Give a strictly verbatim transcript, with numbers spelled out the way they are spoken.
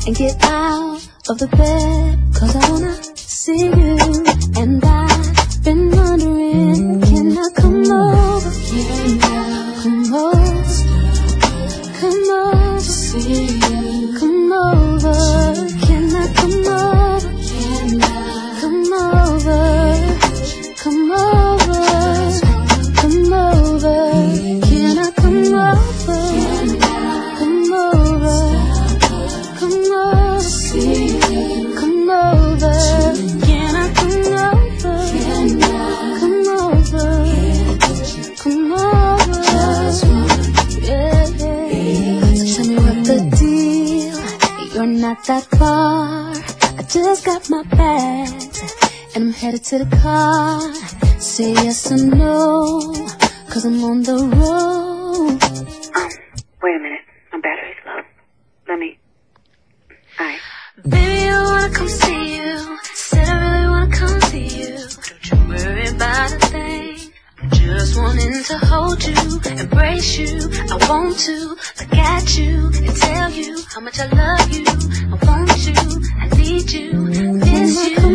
and get out of the bed, cause I wanna see you. And I've been wondering, can I come over? Can I come over? Come over to see you. Come over. Can I come over? Can I come over? Come over. Come over. Can I come over? Come over. Come over to see you. Come over. Can I come over? Come over. Come over. Yeah, yeah. So tell me what the deal. You're not that far. I just got my bags and I'm headed to the car. Say yes or no, cause I'm on the road. Um, wait a minute. My battery's low. Let me... Alright. Baby, I wanna come see you. Said I really wanna come see you. Don't you worry about a thing. I'm just wanting to hold you, embrace you. I want to look at you and tell you how much I love you. I want you, I need you, miss you.